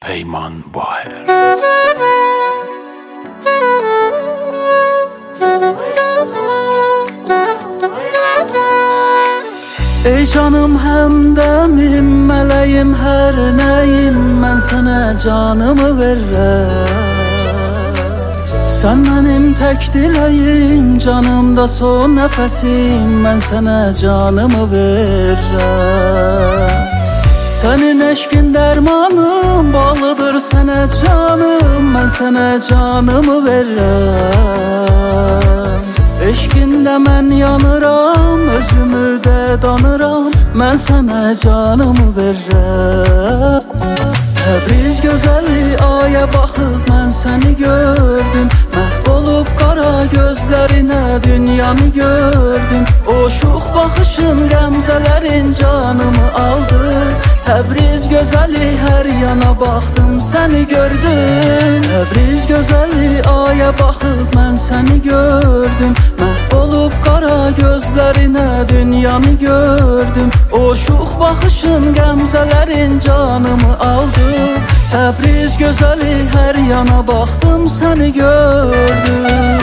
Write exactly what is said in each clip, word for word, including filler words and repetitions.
Peyman Baher. Ey canım həmdəmim, mələyim hər nəyim, mən sənə canımı verirəm. Sən mənim tək diləyim, canımda son nəfəsim, mən sənə canımı verirəm. Sənin eşkin dərmanım, bağlıdır sənə canım, mən sənə canımı verirəm. Eşkində mən yanıram, özümü də danıram, mən sənə canımı verirəm. Təbriz gözəli aya baxıb mən səni gördüm, məhv olub qara gözlərinə dünyanı gördüm. O şux baxışın, qəmzələrin canımı aldı. Təbriz gözəli hər yana baxdım, səni gördüm. Təbriz gözəli aya baxıb mən səni gördüm, məhv olub qara gözlərinə dünyanı gördüm. O şux baxışın, qəmzələrin canımı aldı. Təbriz gözəli hər yana baxdım, səni gördüm.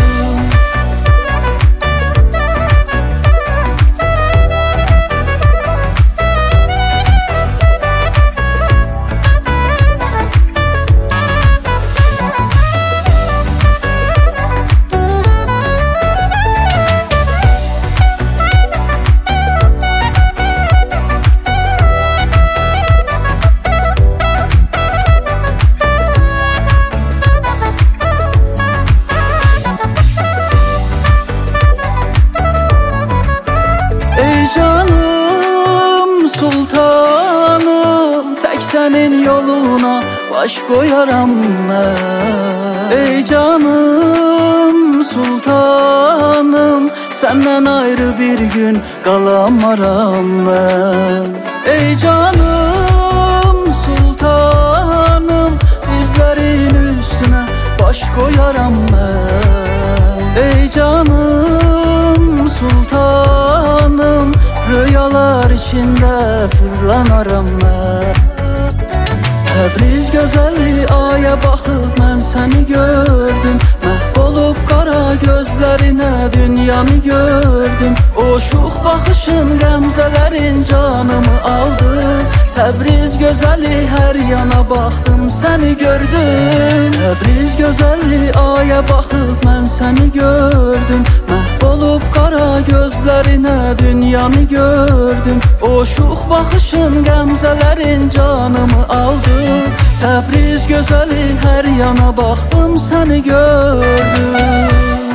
Canım sultanım, tək sənin yoluna baş qoyaram mən. Ey canım sultanım, səndən ayrı bir gün qalamaram mən. Ey canım sultanım, dizlərin üstünə baş qoyaram mən. Ey canım sultanım, rüyalar içində fırlanaram mən. Təbriz gözəli aya baxıb mən səni gördüm, məhv olub qara gözlərinə dünyanı gördüm. O şux baxışın, qəmzələrin canımı aldı. Təbriz gözəli hər yana baxdım, səni gördüm. Təbriz gözəli aya baxıb mən səni gördüm, məhv olub qara gözlərinə dünyanı gördüm. O şux baxışın, qəmzələrin canımı aldı. Təbriz gözəli hər yana baxdım, səni gördüm.